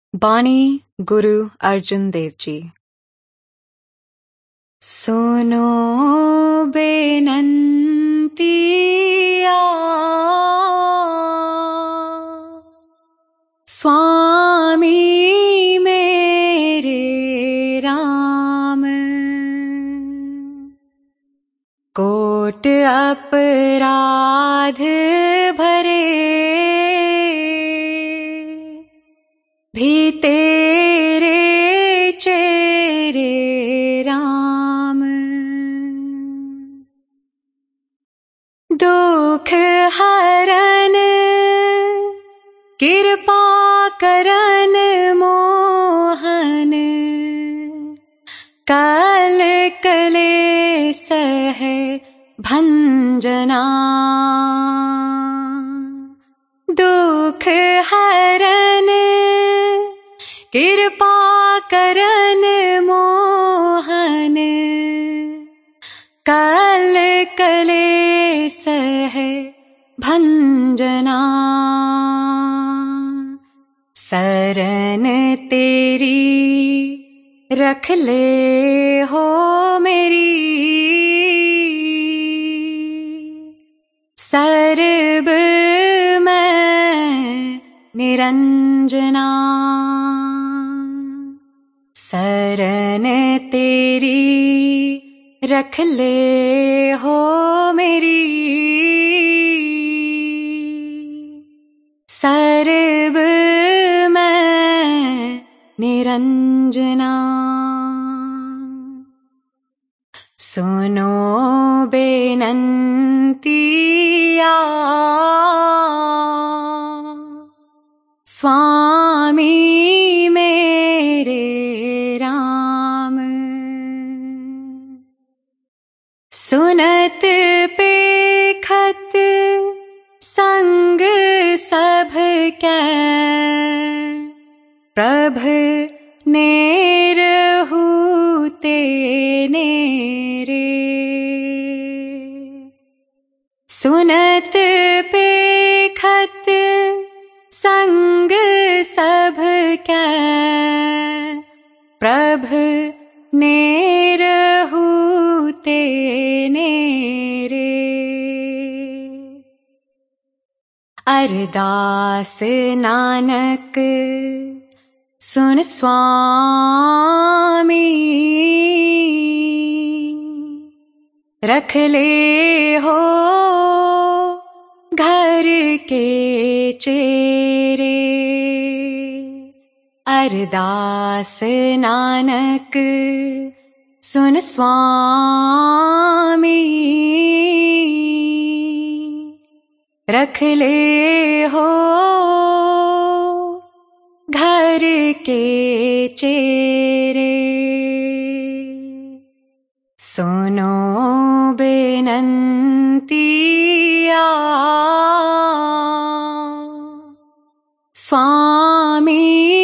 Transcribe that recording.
बानी गुरु अर्जुन देव जी। सुनो बेनंतिया स्वामी मेरे राम, कोट अपराध भरे भी तेरे चेरे राम। दुख हरन कृपा करन मोहन, कल कलेस है भंजना। दुख हरन कृपा करन मोहन, कल कलेस है भंजना। शरण तेरी रख ले हो मेरी, सर्ब मैं निरंजना। शरण तेरी रख ले हो मेरी, सर्ब मैं निरंजना। सुनो बेनंतिया स्वामी मेरे राम। सुनत पेखत संग सब कै, प्रभ नेरहु तेरे। सुनत पेखत संग सब कै, प्रभ नेरहु तेरे। अरदास नानक सुन स्वामी, रख ले हो घर के चेरे। अरदास नानक सुन स्वामी, रख ले हो घर के चेरे। सुनो बेनंतिया स्वामी